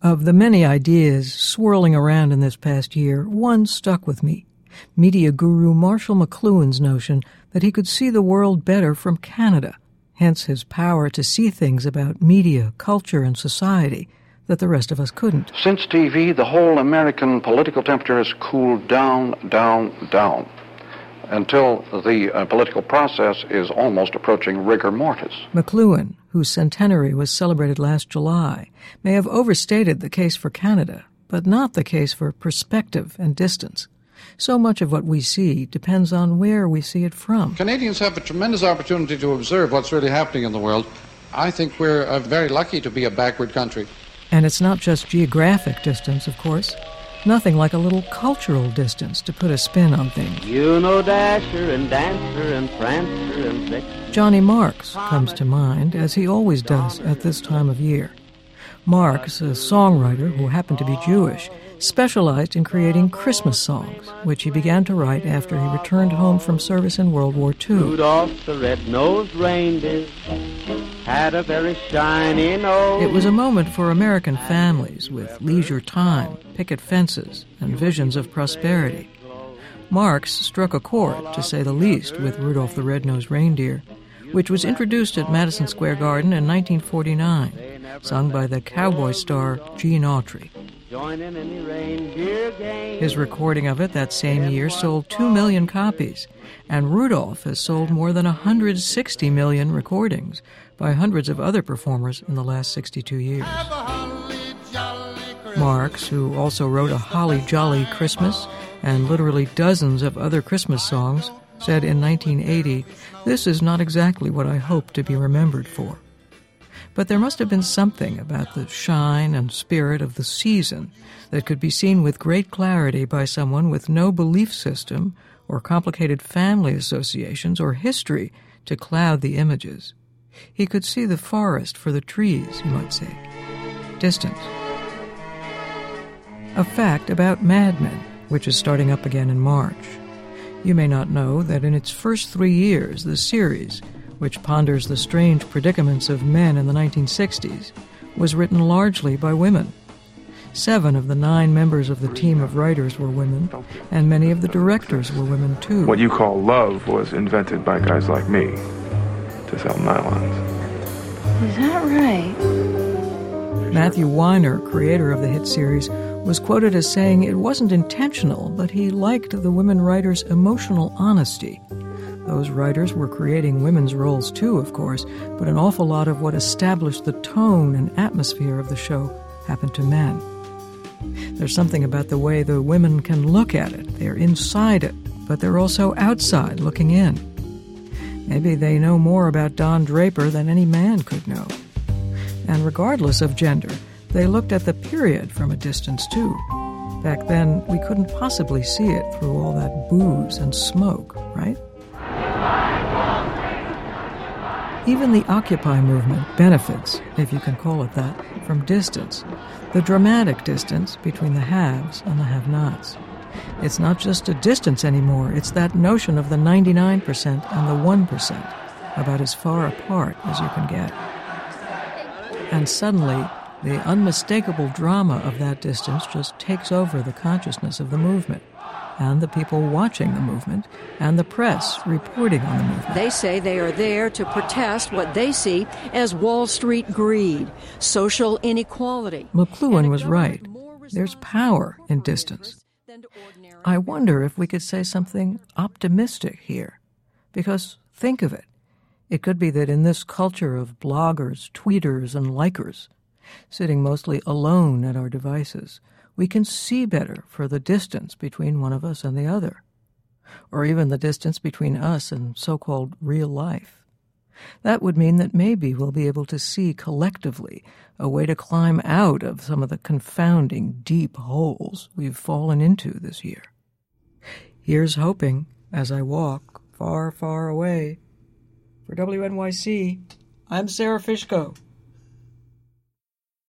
Of the many ideas swirling around in this past year, one stuck with me. Media guru Marshall McLuhan's notion that he could see the world better from Canada, hence his power to see things about media, culture, and society that the rest of us couldn't. Since TV, the whole American political temperature has cooled down, until the political process is almost approaching rigor mortis. McLuhan, whose centenary was celebrated last July, may have overstated the case for Canada, but not the case for perspective and distance. So much of what we see depends on where we see it from. Canadians have a tremendous opportunity to observe what's really happening in the world. I think we're very lucky to be a backward country. And it's not just geographic distance, of course. Nothing like a little cultural distance to put a spin on things. You know Dasher and Dancer and Prancer and Vixen. Johnny Marks comes to mind, as he always does at this time of year. Marks, a songwriter who happened to be Jewish, specialized in creating Christmas songs, which he began to write after he returned home from service in World War II. Rudolph the red-nosed reindeer had a very shiny nose. It was a moment for American families with leisure time, picket fences, and visions of prosperity. Marks struck a chord, to say the least, with Rudolph the Red-Nosed Reindeer, which was introduced at Madison Square Garden in 1949, sung by the cowboy star Gene Autry. His recording of it that same year sold 2 million copies, and Rudolph has sold more than 160 million recordings by hundreds of other performers in the last 62 years. Marks, who also wrote A Holly Jolly Christmas and literally dozens of other Christmas songs, said in 1980, "This is not exactly what I hope to be remembered for." But there must have been something about the shine and spirit of the season that could be seen with great clarity by someone with no belief system or complicated family associations or history to cloud the images. He could see the forest for the trees, you might say. Distance. A fact about Mad Men, which is starting up again in March. You may not know that in its first 3 years, the series, which ponders the strange predicaments of men in the 1960s, was written largely by women. 7 of the 9 members of the team of writers were women, and many of the directors were women too. What you call love was invented by guys like me to sell nylons. Is that right? Matthew Weiner, creator of the hit series, was quoted as saying it wasn't intentional, but he liked the women writers' emotional honesty. Those writers were creating women's roles too, of course, but an awful lot of what established the tone and atmosphere of the show happened to men. There's something about the way the women can look at it. They're inside it, but they're also outside looking in. Maybe they know more about Don Draper than any man could know. And regardless of gender, they looked at the period from a distance too. Back then, we couldn't possibly see it through all that booze and smoke, right? Even the Occupy movement benefits, if you can call it that, from distance, the dramatic distance between the haves and the have-nots. It's not just a distance anymore, it's that notion of the 99% and the 1%, about as far apart as you can get. And suddenly, the unmistakable drama of that distance just takes over the consciousness of the movement, and the people watching the movement, and the press reporting on the movement. They say they are there to protest what they see as Wall Street greed, social inequality. McLuhan was right. There's power in distance. I wonder if we could say something optimistic here. Because think of it. It could be that in this culture of bloggers, tweeters, and likers, sitting mostly alone at our devices, we can see better for the distance between one of us and the other, or even the distance between us and so-called real life. That would mean that maybe we'll be able to see collectively a way to climb out of some of the confounding deep holes we've fallen into this year. Here's hoping as I walk far, far away. For WNYC, I'm Sarah Fishko.